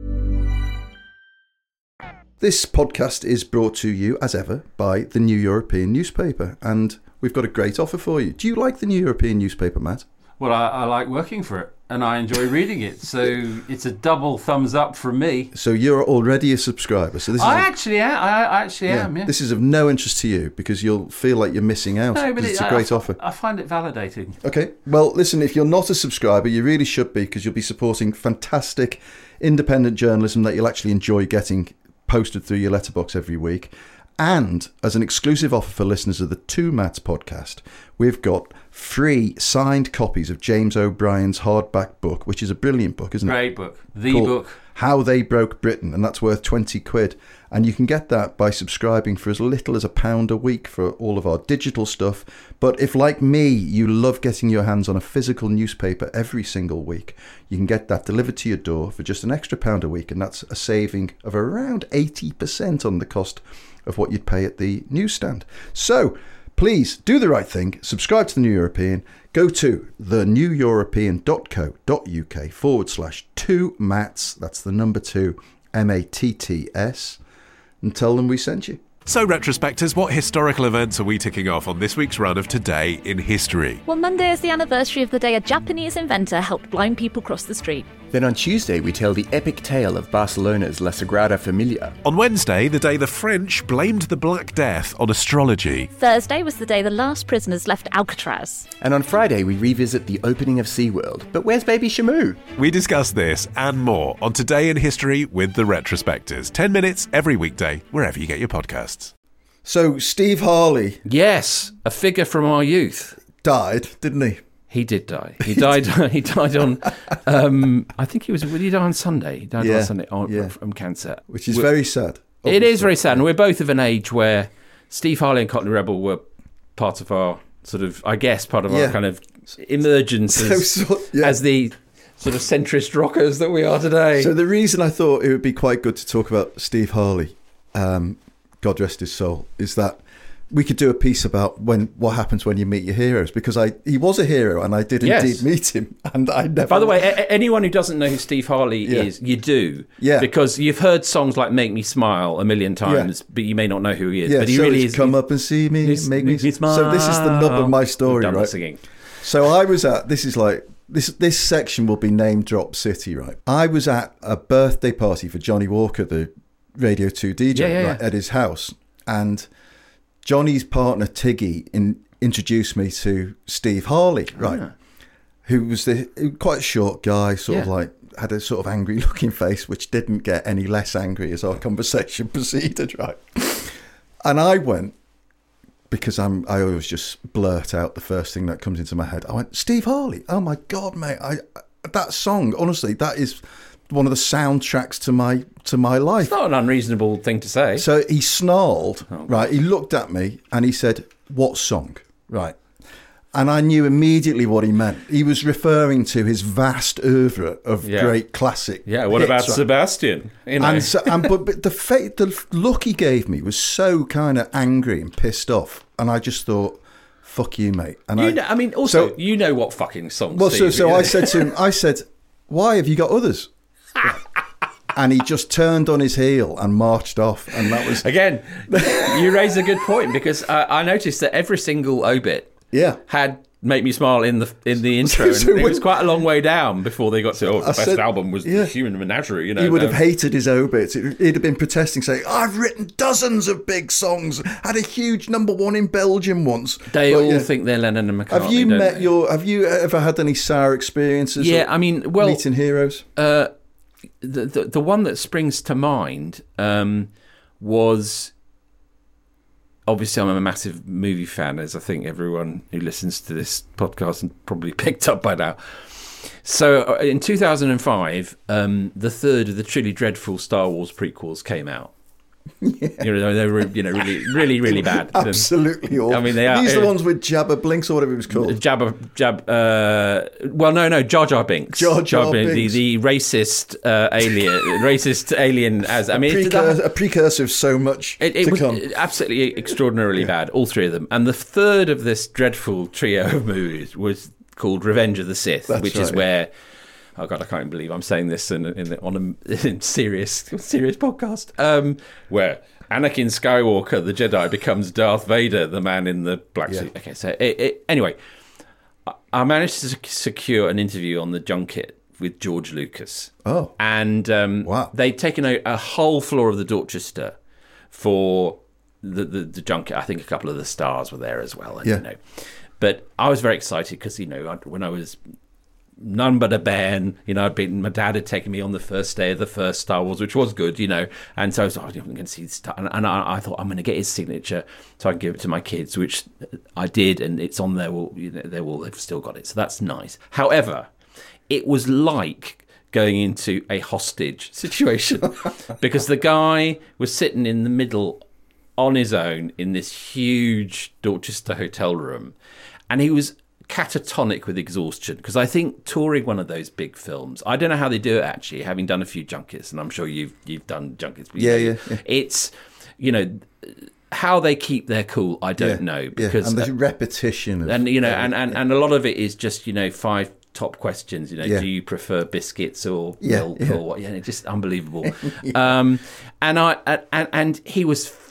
This podcast is brought to you, as ever, by the New European Newspaper. And we've got a great offer for you. Do you like the New European Newspaper, Matt? Well, I like working for it, and I enjoy reading it, so it's a double thumbs up from me. So you're already a subscriber. So this is I actually am. Yeah. This is of no interest to you because you'll feel like you're missing out. No, but it's a great offer. I find it validating. Okay. Well, listen, if you're not a subscriber, you really should be, because you'll be supporting fantastic independent journalism that you'll actually enjoy getting posted through your letterbox every week. And as an exclusive offer for listeners of the Two Mats podcast, we've got free signed copies of James O'Brien's hardback book, which is a brilliant book, isn't it? Great book. The book. How They Broke Britain, and that's worth 20 quid. And you can get that by subscribing for as little as £1 a week for all of our digital stuff. But if, like me, you love getting your hands on a physical newspaper every single week, you can get that delivered to your door for just an extra £1 a week, and that's a saving of around 80% on the cost of what you'd pay at the newsstand. So please do the right thing, subscribe to the New European, go to theneweuropean.co.uk/2mats, that's the number 2 MATTS, and tell them we sent you. So, retrospectors, what historical events are we ticking off on this week's run of Today in History? Well, Monday is the anniversary of the day a Japanese inventor helped blind people cross the street. Then on Tuesday, we tell the epic tale of Barcelona's La Sagrada Familia. On Wednesday, the day the French blamed the Black Death on astrology. Thursday was the day the last prisoners left Alcatraz. And on Friday, we revisit the opening of SeaWorld. But where's baby Shamu? We discuss this and more on Today in History with the Retrospectors. 10 minutes every weekday, wherever you get your podcasts. So, Steve Harley. Yes, a figure from our youth. Died, didn't he? He did die. He died. He died on. I think he died on Sunday. He died on Sunday from cancer, which is very sad. It is very sad, and we're both of an age where Steve Harley and Cockney Rebel were part of our our kind of emergence as the sort of centrist rockers that we are today. So the reason I thought it would be quite good to talk about Steve Harley, God rest his soul, is that we could do a piece about what happens when you meet your heroes, because he was a hero and I did indeed meet him, and I never. By the way, anyone who doesn't know who Steve Harley is, you do, because you've heard songs like "Make Me Smile" a million times, but you may not know who he is. But he really is. Come up and see me, make me smile. So this is the nub of my story, right? Singing. So I was at this section will be name drop city, right? I was at a birthday party for Johnny Walker, the Radio 2 DJ, right, at his house, and Johnny's partner Tiggy introduced me to Steve Harley, right? Who was quite a short guy, sort of like had a sort of angry looking face, which didn't get any less angry as our conversation proceeded, right? And I went, because I always just blurt out the first thing that comes into my head. I went, Steve Harley, oh my God, mate! That song, honestly, that is one of the soundtracks to my life. It's not an unreasonable thing to say. So he snarled, right? He looked at me and he said, "What song?" Right. And I knew immediately what he meant. He was referring to his vast oeuvre of great classic. Yeah, what hits, about right? Sebastian? You know. But the look he gave me was so kind of angry and pissed off, and I just thought, "Fuck you, mate." And you know what fucking songs. Well, so I said to him, "Why have you got others?" And he just turned on his heel and marched off, and that was again. You raise a good point, because I noticed that every single obit had "Make Me Smile" in the intro, and it was quite a long way down before they got to the best album was The Human Menagerie. You know, he would have hated his obits. He'd have been protesting, saying, "I've written dozens of big songs, had a huge #1 in Belgium once." They all think they're Lennon and McCartney. Have you ever had any sour experiences? Yeah, I mean, meeting heroes. The one that springs to mind was, obviously I'm a massive movie fan, as I think everyone who listens to this podcast has probably picked up by now. So in 2005, the third of the truly dreadful Star Wars prequels came out. Yeah. They were really, really bad. Absolutely awful. I mean, they are. These are the ones with Jabba Blinks or whatever it was called. Jar Jar Binks. Jar Jar Binks. The racist alien. As I mean, a precursor of so much. It was absolutely extraordinarily bad. All three of them, and the third of this dreadful trio of movies was called Revenge of the Sith, which is where. Oh God, I can't even believe I'm saying this on a serious podcast. Where Anakin Skywalker, the Jedi, becomes Darth Vader, the man in the black suit. Okay, so anyway, I managed to secure an interview on the junket with George Lucas. Oh, and they'd taken a whole floor of the Dorchester for the junket. I think a couple of the stars were there as well. But I was very excited because when I was none but a bairn, my dad had taken me on the first day of the first Star Wars, which was good, and so I was like, I'm going to see this stuff, and I thought I'm going to get his signature so I can give it to my kids, which I did, and it's on there. They've still got it, so that's nice. However, it was like going into a hostage situation because the guy was sitting in the middle on his own in this huge Dorchester hotel room, and he was catatonic with exhaustion, because I think touring one of those big films, I don't know how they do it actually, having done a few junkets, and I'm sure you've done junkets. Yeah. It's how they keep their cool, I don't know, because and the repetition and a lot of it is just 5 top questions. Do you prefer biscuits or milk or what? It's just unbelievable. And he was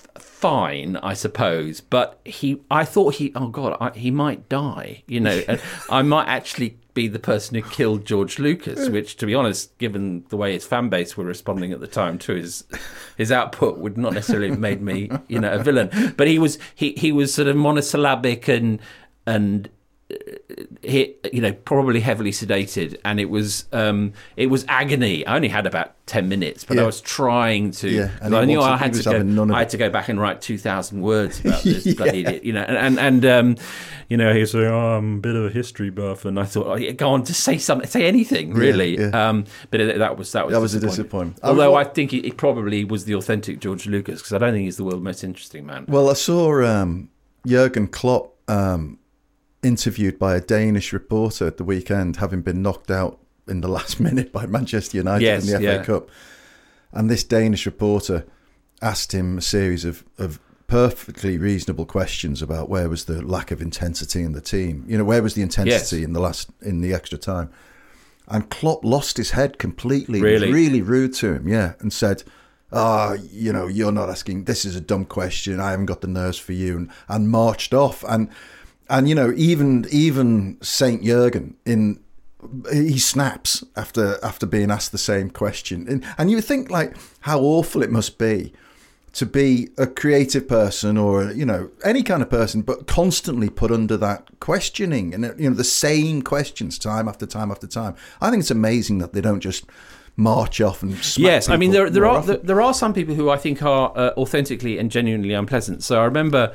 fine, I suppose, but I thought he might die, you know, and I might actually be the person who killed George Lucas, which, to be honest, given the way his fan base were responding at the time to his output, would not necessarily have made me, you know, a villain. But he was sort of monosyllabic and probably heavily sedated, and it was agony. I only had about 10 minutes, but I was trying to. I knew I had to go back and write 2,000 words about this bloody idiot, you know, and you know, he was saying, "Oh, I'm a bit of a history buff," and I thought, "Oh, yeah, go on, just say something, say anything, really." But that was a disappointment. Although I think it probably was the authentic George Lucas, because I don't think he's the world's most interesting man. Well, I saw Jurgen Klopp interviewed by a Danish reporter at the weekend, having been knocked out in the last minute by Manchester United in the FA Cup. And this Danish reporter asked him a series of perfectly reasonable questions about where was the lack of intensity in the team. You know, where was the intensity in the extra time? And Klopp lost his head completely. Really? He was really rude to him, and said, you know, you're not asking, this is a dumb question, I haven't got the nerves for you, and marched off. And you know, even Saint Jurgen, he snaps after being asked the same question, and you think, like, how awful it must be to be a creative person, or, you know, any kind of person, but constantly put under that questioning, and, you know, the same questions time after time after time. I think it's amazing that they don't just march off and smack. Yes, I mean, there are some people who I think are authentically and genuinely unpleasant. So I remember.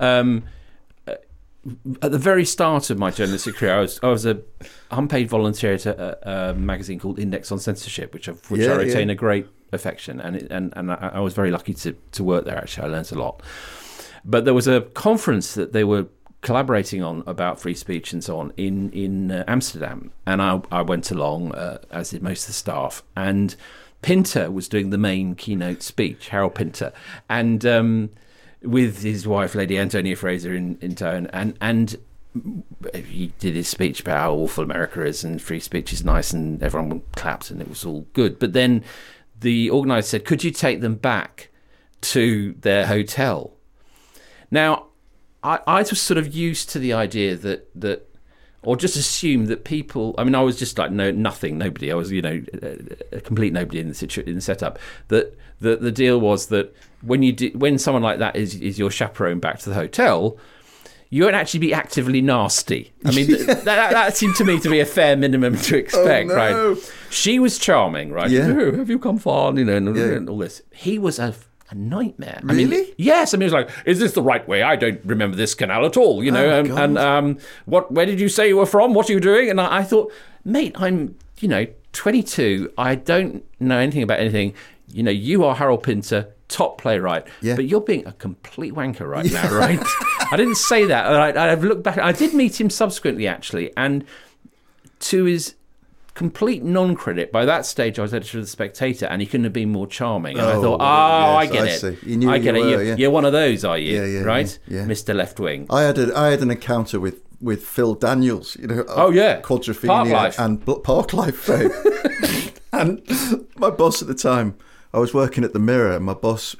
At the very start of my journalistic career, I was a unpaid volunteer at a magazine called Index on Censorship, which I retain a great affection, and I was very lucky to work there. Actually, I learned a lot. But there was a conference that they were collaborating on about free speech and so on in Amsterdam, and I went along, as did most of the staff, and Pinter was doing the main keynote speech, Harold Pinter, and with his wife, Lady Antonia Fraser, in tow, and he did his speech about how awful America is and free speech is nice, and everyone clapped and it was all good. But then the organiser said, "Could you take them back to their hotel?" Now, I was sort of used to the idea that or just assumed that people. I mean, I was just like nobody. I was, you know, a complete nobody in the setup. That the deal was that when someone like that is your chaperone back to the hotel, you won't actually be actively nasty. I mean, that seemed to me to be a fair minimum to expect, right? She was charming, right? Yeah. Oh, have you come far? You know, and all this. He was a nightmare. Really? I mean, yes. I mean, it was like, is this the right way? I don't remember this canal at all, you know. Where did you say you were from? What are you doing? And I thought, mate, I'm, you know, 22. I don't know anything about anything. You know, you are Harold Pinter, top playwright, but you're being a complete wanker right now, right? I didn't say that. I've looked back. I did meet him subsequently, actually, and to his complete non-credit, by that stage I was editor of The Spectator, and he couldn't have been more charming. And I thought, I get it. I get it. You're one of those, are you? Yeah, right? Yeah. Mr. Left Wing. I had an encounter with Phil Daniels, you know. Quadrophenia and Parklife fame. And my boss at the time, I was working at the Mirror, and my boss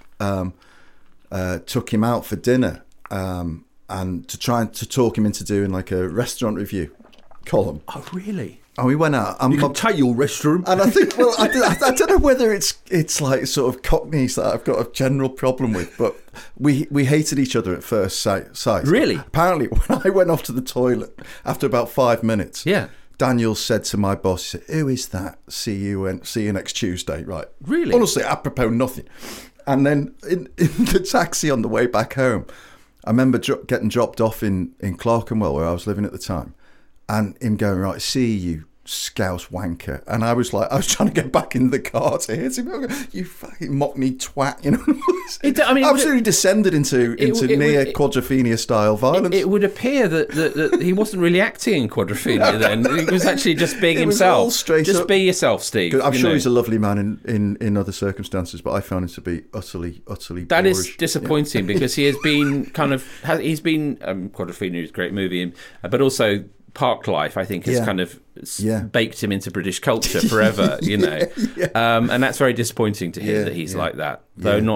took him out for dinner, and to try to talk him into doing like a restaurant review column. Oh, really? And we went out. And you can take your restaurant. And I think, well, I don't know whether it's like sort of Cockneys that I've got a general problem with, but we hated each other at first sight. Really? Apparently, when I went off to the toilet after about 5 minutes, Daniel said to my boss, "Who is that? See you next Tuesday." Right? Really? Honestly, apropos nothing. And then in the taxi on the way back home, I remember getting dropped off in Clerkenwell, where I was living at the time, and him going, "Right, see you, scouse wanker." And I was trying to get back in the car to hit him. "You fucking mockney twat," you know. Absolutely descended into near Quadrophenia style violence. It would appear that he wasn't really acting in Quadrophenia then. He was actually just being himself. Just be yourself, Steve. I'm sure he's a lovely man in other circumstances, but I found him to be utterly That boorish. is disappointing because he has been Quadrophenia is a great movie, but also Parklife, I think, has kind of baked him into British culture forever, you know. And that's very disappointing to hear that he's like that, though not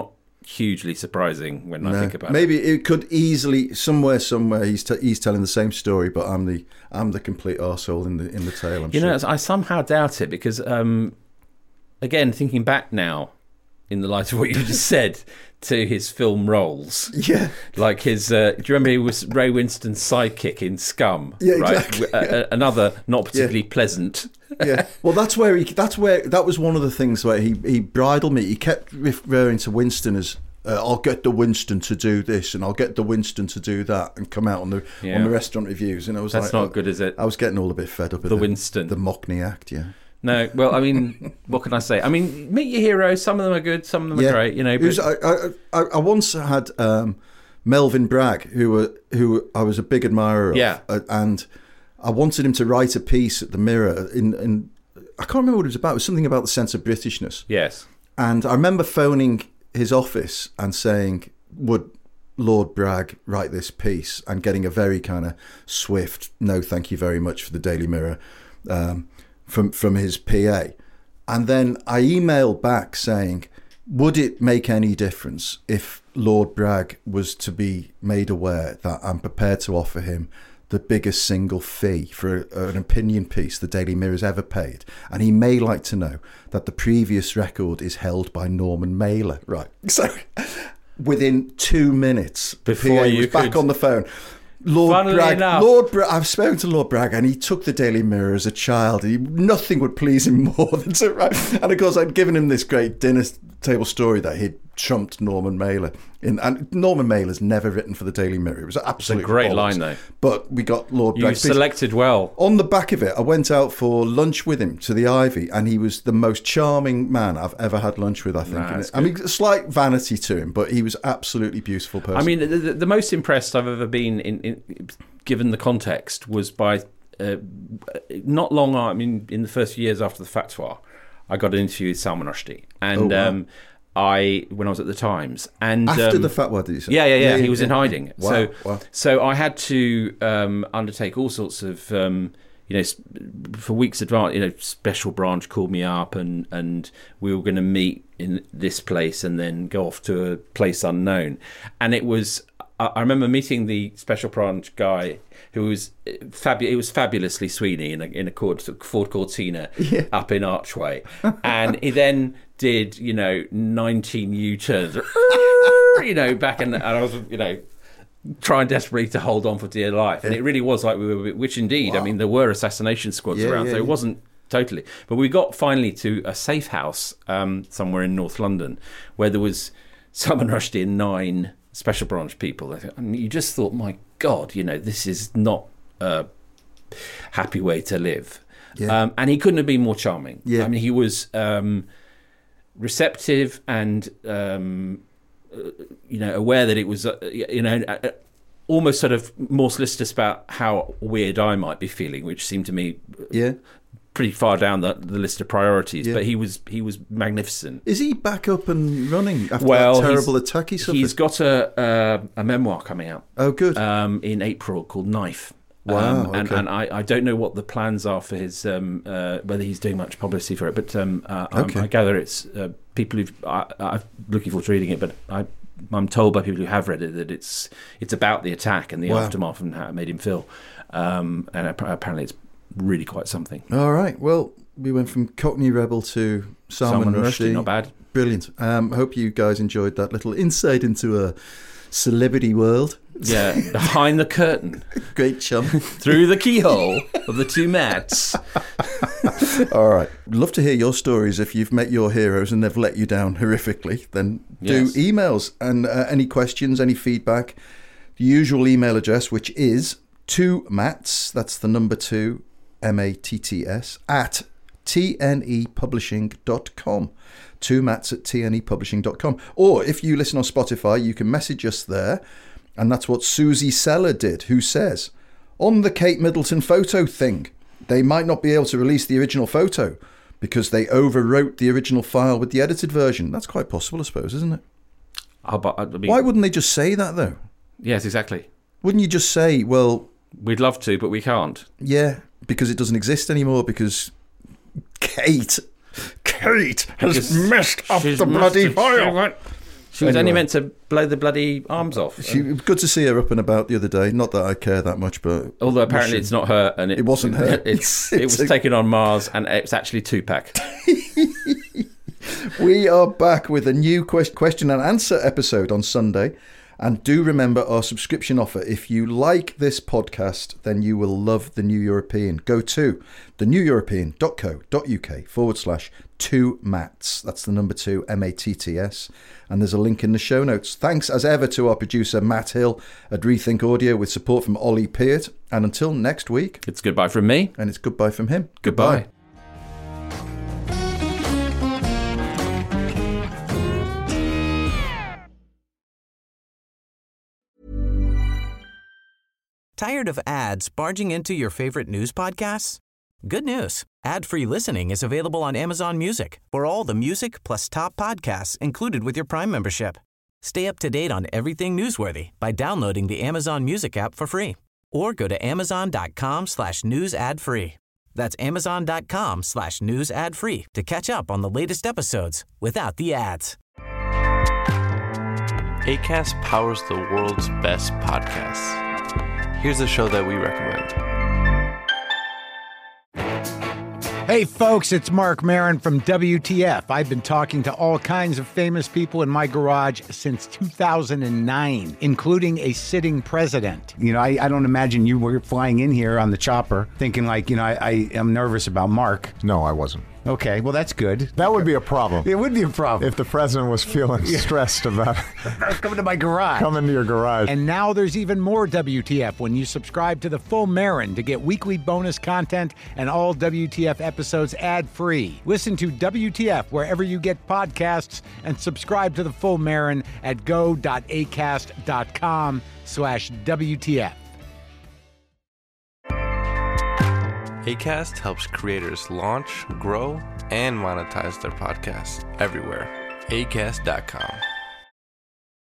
hugely surprising when I think about maybe it could easily somewhere he's telling the same story, but I'm the complete arsehole in the tale. I'm sure. I somehow doubt it because again, thinking back now in the light of what you just said to his film roles, like his do you remember he was Ray Winston's sidekick in Scum? Exactly. Another not particularly pleasant. Well, that was one of the things where he bridled me. He kept referring to Winston as I'll get the Winston to do this and I'll get the Winston to do that, and come out on the restaurant reviews, and I was that's not good, is it? I was getting all a bit fed up with the Winston, the Mockney act. No, well, I mean, what can I say? I mean, meet your heroes. Some of them are good, some of them are great. But... I once had Melvyn Bragg, who I was a big admirer of, and I wanted him to write a piece at the Mirror. In I can't remember what it was about. It was something about the sense of Britishness. Yes, and I remember phoning his office and saying, "Would Lord Bragg write this piece?" and getting a very kind of swift "No, thank you very much" for the Daily Mirror. From his PA, and then I emailed back saying, would it make any difference if Lord Bragg was to be made aware that I'm prepared to offer him the biggest single fee for an opinion piece the Daily Mirror's ever paid, and he may like to know that the previous record is held by Norman Mailer. Right, so within 2 minutes before you was back on the phone. I've spoken to Lord Bragg, and he took the Daily Mirror as a child. Nothing would please him more than to write. And of course, I'd given him this great dinner table story that he'd trumped Norman Mailer in, and Norman Mailer's never written for the Daily Mirror. It was absolutely a great bollocks. line, though. But we got Lord Bragg. You selected well. On the back of it, I went out for lunch with him to the Ivy, and he was the most charming man I've ever had lunch with, I think. I mean, a slight vanity to him, but he was absolutely beautiful person. I mean, the most impressed I've ever been in given the context was by not long. I mean, in the first years after the Fatwa, I got an interview with Salman Rushdie, and when I was at the Times, and after the Fatwa, did you say? Yeah, he was in hiding. Wow. So I had to undertake all sorts of for weeks advance. Special branch called me up, and we were going to meet in this place and then go off to a place unknown, and it was. I remember meeting the special branch guy who was fabulous. He was fabulously Sweeney in a Ford Cortina up in Archway, and he then did 19 U-turns, back and I was trying desperately to hold on for dear life, and it really was like we were, which indeed, I mean, there were assassination squads around, so it wasn't totally, but we got finally to a safe house somewhere in North London where there was Salman Rushdie and 9 special branch people. I mean, you just thought, my God, this is not a happy way to live. And he couldn't have been more charming. I mean, he was receptive and aware that it was almost sort of more solicitous about how weird I might be feeling, which seemed to me pretty far down the list of priorities. But he was magnificent. Is he back up and running after that terrible attack he suffered? He's got a memoir coming out. Oh, good. In April called Knife. Wow. And I don't know what the plans are for his whether he's doing much publicity for it, but I gather it's people who I'm looking forward to reading it, but I'm told by people who have read it that it's about the attack and the aftermath and how it made him feel, and apparently it's really quite something. All right, well, we went from Cockney Rebel to Salman Rushdie. Not bad. Brilliant. Hope you guys enjoyed that little insight into a celebrity world. Yeah, behind the curtain. Great chum. Through the keyhole of the 2 mats. All right. Love to hear your stories. If you've met your heroes and they've let you down horrifically, then do emails. And any questions, any feedback, the usual email address, which is 2mats, that's the number 2, MATTS, at tnepublishing.com. 2mats at tnepublishing.com. Or if you listen on Spotify, you can message us there. And that's what Susie Seller did, who says, on the Kate Middleton photo thing, they might not be able to release the original photo because they overwrote the original file with the edited version. That's quite possible, I suppose, isn't it? Why wouldn't they just say that, though? Yes, exactly. Wouldn't you just say, well... We'd love to, but we can't. Yeah, because it doesn't exist anymore, because Kate has messed up the bloody file. She was only meant to blow the bloody arms off. Good to see her up and about the other day. Not that I care that much, but... Although apparently it's not her. And it wasn't her. It was taken on Mars, and it's actually Tupac. We are back with a new question and answer episode on Sunday. And do remember our subscription offer. If you like this podcast, then you will love The New European. Go to theneweuropean.co.uk/2matts. That's the number 2, MATTS. And there's a link in the show notes. Thanks as ever to our producer, Matt Hill, at Rethink Audio, with support from Ollie Peart. And until next week... It's goodbye from me. And it's goodbye from him. Goodbye. Tired of ads barging into your favorite news podcasts? Good news. Ad-free listening is available on Amazon Music for all the music plus top podcasts included with your Prime membership. Stay up to date on everything newsworthy by downloading the Amazon Music app for free or go to amazon.com/news ad free. That's amazon.com/news ad free to catch up on the latest episodes without the ads. Acast powers the world's best podcasts. Here's a show that we recommend. Hey folks, it's Mark Maron from WTF. I've been talking to all kinds of famous people in my garage since 2009, including a sitting president. You know, I don't imagine you were flying in here on the chopper thinking like, you know, I am nervous about Mark. No, I wasn't. Okay, well, that's good. That would be a problem. It would be a problem. If the president was feeling stressed about coming to my garage. Coming to your garage. And now there's even more WTF when you subscribe to The Full Marin to get weekly bonus content and all WTF episodes ad-free. Listen to WTF wherever you get podcasts and subscribe to The Full Marin at go.acast.com/WTF. Acast helps creators launch, grow, and monetize their podcasts everywhere. Acast.com.